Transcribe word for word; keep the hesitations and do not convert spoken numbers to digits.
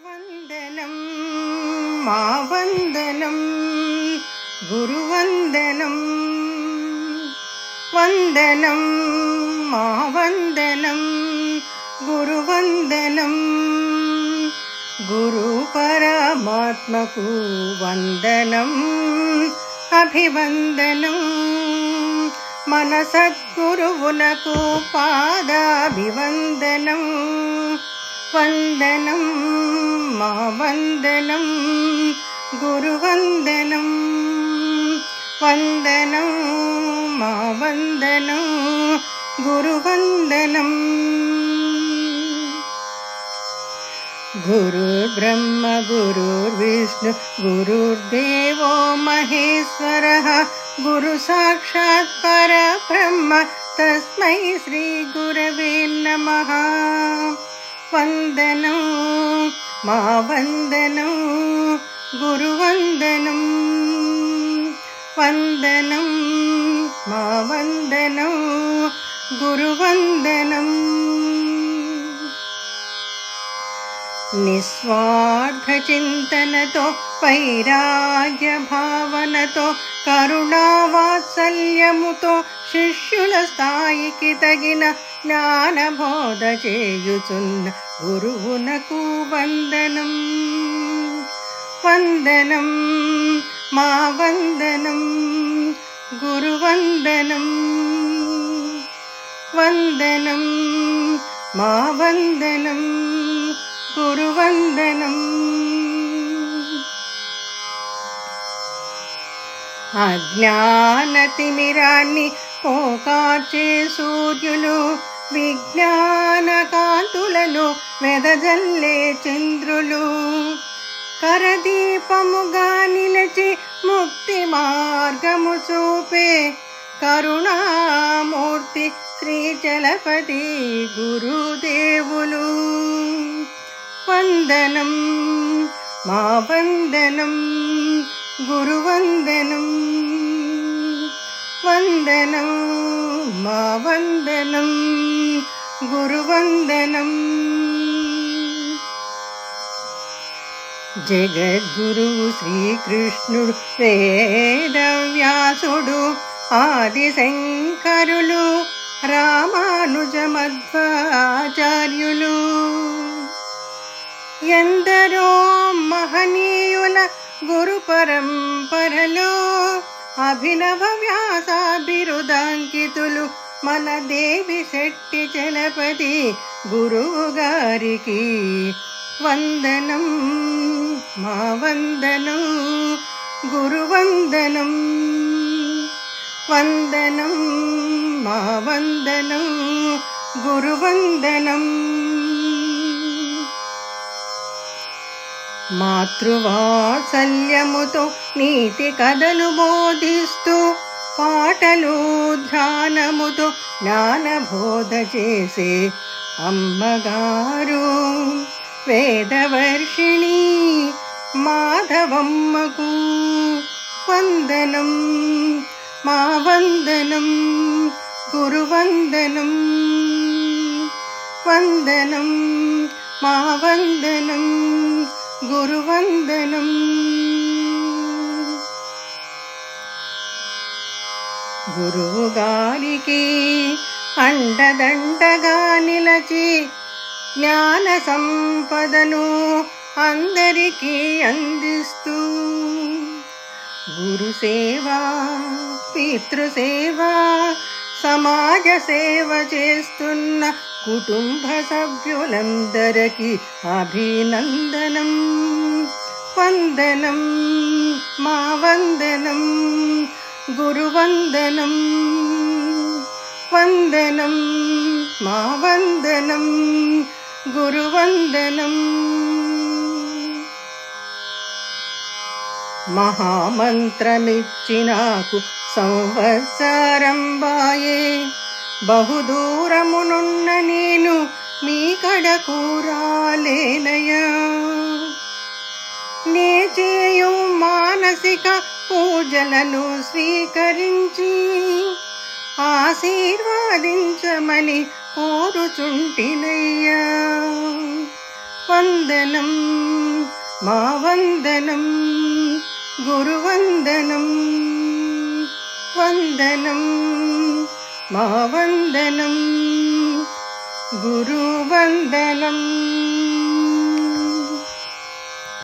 వందనం మా వందనం గురువందనం వందనం మా వందనం గురువందనం గురు పరమాత్మకు వందనం అభివందనం మన సద్గురువులకు పాదాభివందనం వందనం మా వందనం గురువందనం వందనం మా వందనం గురువందనం గురుర్బ్రహ్మ గురుర్విష్ణు గురుర్దేవో మహేశ్వరః గురు సాక్షాత్ పరబ్రహ్మ తస్మై శ్రీ గురవే నమః వందనం మా వందనం గురువందనం వందనం మా వందనం గురువందనం నిస్వార్థ చింతనతో వైరాగ్య భావనతో కరుణా వాత్సల్యముతో శిష్యుల స్థాయికి తగిన జ్ఞానబోధ చేయుచున్న గురువునకు వందనం వందనం మా వందనం గురువందనం వందనం మా వందనం గురువందనం అజ్ఞాన తిమిరాన్ని పోకార్చే సూర్యులు విజ్ఞాన కాంతులను వెదజల్లే చంద్రులు కరదీపముగా నిలచి ముక్తి మార్గము చూపే కరుణామూర్తి శ్రీ చలపతి గురుదేవులు వందనం మా వందనం గురువందనం వందనం మా వందనం గురువందనం జగద్గురువు శ్రీకృష్ణుడు వేదవ్యాసుడు ఆదిశంకరులు రామానుజ మధ్వాచార్యులు ఎందరో మహనీయుల గురు పరంపరలో అభినవ వ్యాసాభిరుదాంకితులు మన దేవి శెట్టి చలపతి గురువు గారికి వందనం మా వందనం గురువందనం వందనం మా వందనం గురువందనం మాతృవాత్సల్యముతో నీతి కథలు బోధిస్తూ పాటలు ధ్యానముతో జ్ఞానబోధ చేసే అమ్మగారు వేదవర్షిణి మాధవమ్మకు వందనం మా వందనం గురువందనం వందనం మా వందనం గురువందనం గురువు గారికి అండదండగా నిలచి జ్ఞాన సంపదను అందరికీ అందిస్తూ గురు సేవ పితృసేవ సమాజ సేవ చేస్తున్న కుటుంబ సభ్యులందరికీ అభినందనం వందనం మా వందనం గురువందనం వందనం మా వందనం గురువందనం మహామంత్రమిచ్చి నాకు సంవత్సరం బాయే బహుదూరమునున్న నేను మీ కడకు రాలేనయా నే చేయు మానసిక పూజలను స్వీకరించి ఆశీర్వాదించమని కోరుచుంటినయ్యా వందనం మా వందనం గురువందనం వందనం మా వందనం గురువందనం.